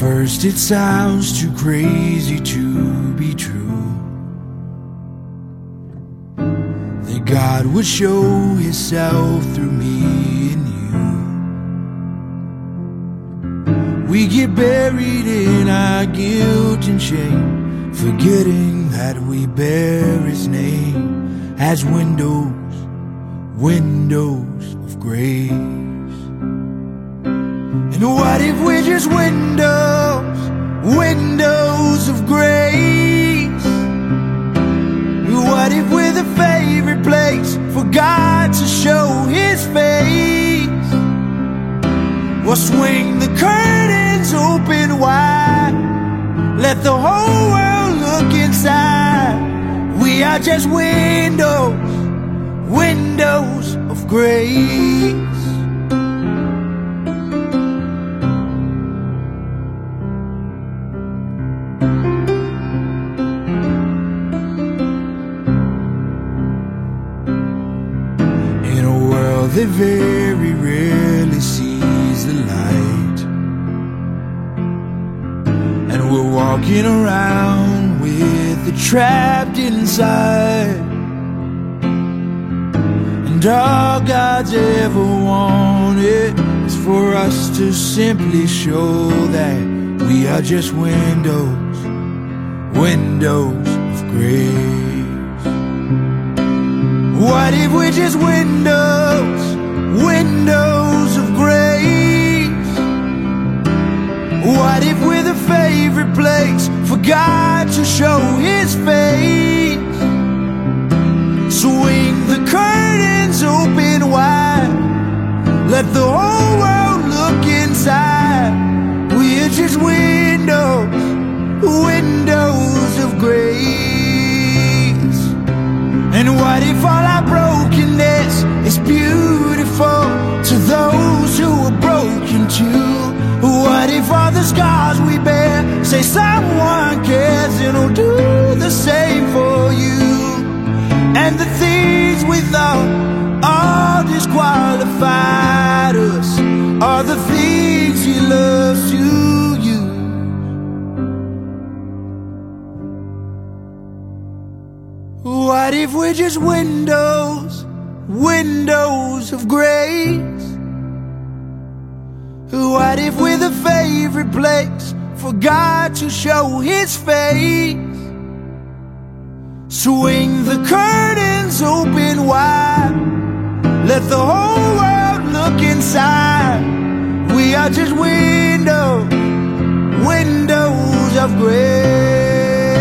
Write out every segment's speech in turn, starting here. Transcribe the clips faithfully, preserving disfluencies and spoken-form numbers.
first it sounds too crazy to be true, that God would show Himself through me and you. We get buried in our guilt and shame, forgetting that we bear His name as windows, windows of grace. And what if we're just windows, windows of grace? What if we're the favorite place for God to show His face? We'll swing the curtains open wide, let the whole world look inside. We are just windows, windows of grace. That very rarely sees the light, and we're walking around with it trapped inside. And all God's ever wanted is for us to simply show that we are just windows, windows of grace. What if we're just windows, windows of grace? What if we're the favorite place for God to show His face? Swing the curtains open wide, let the whole world look inside. We're just windows, windows of grace. And what if all our brokenness is beautiful to those who are broken too? What if all the scars we bear say someone cares, and will do the same for you? And the things we thought all disqualified us are the things He loves to use. What if we're just windows, windows of grace? What if we're the favorite place for God to show His face? Swing the curtains open wide, let the whole world look inside. We are just windows, windows of grace.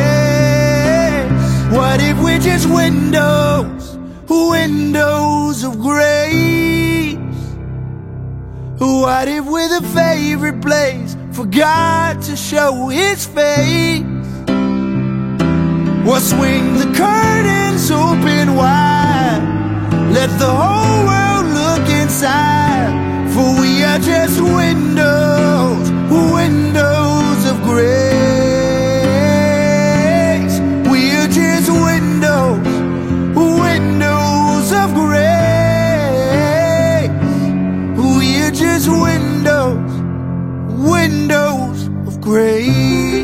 What if we're just windows, windows of grace? What if we're the favorite place for God to show His face? We'll swing the curtains open wide, let the whole world look inside. For we are just windows, windows of grace. We are just windows, windows of grace. We are just windows, windows of grace.